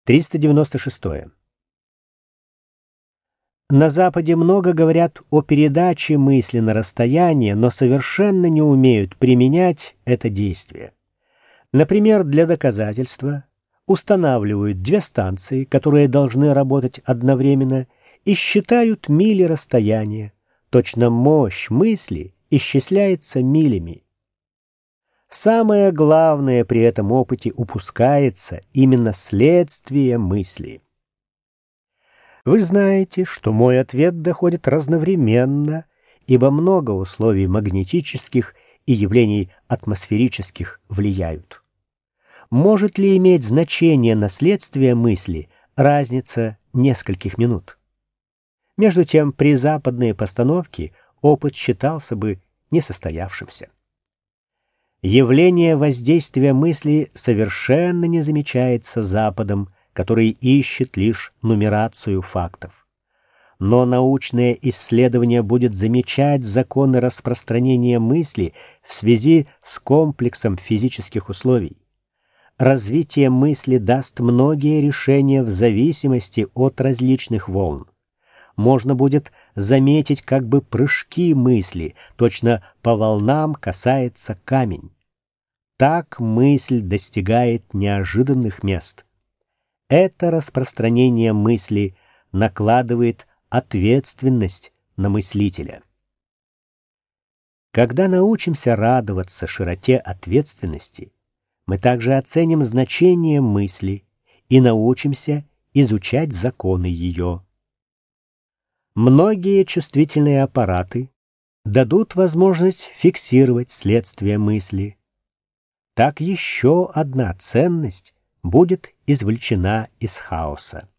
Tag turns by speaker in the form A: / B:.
A: 396. На Западе много говорят о передаче мысли на расстояние, но совершенно не умеют применять это действие. Например, для доказательства устанавливают две станции, которые должны работать одновременно, и считают мили расстояния. Точно мощь мысли исчисляется милями. Самое главное при этом опыте упускается именно следствие мысли. Вы знаете, что мой ответ доходит разновременно, ибо много условий магнетических и явлений атмосферических влияют. Может ли иметь значение на следствие мысли разница нескольких минут? Между тем, при западной постановке опыт считался бы несостоявшимся. Явление воздействия мысли совершенно не замечается Западом, который ищет лишь нумерацию фактов. Но научное исследование будет замечать законы распространения мысли в связи с комплексом физических условий. Развитие мысли даст многие решения в зависимости от различных волн. Можно будет заметить как бы прыжки мысли, точно по волнам касается камень. Так мысль достигает неожиданных мест. Это распространение мысли накладывает ответственность на мыслителя. Когда научимся радоваться широте ответственности, мы также оценим значение мысли и научимся изучать законы ее. Многие чувствительные аппараты дадут возможность фиксировать следствие мысли. Так еще одна ценность будет извлечена из хаоса.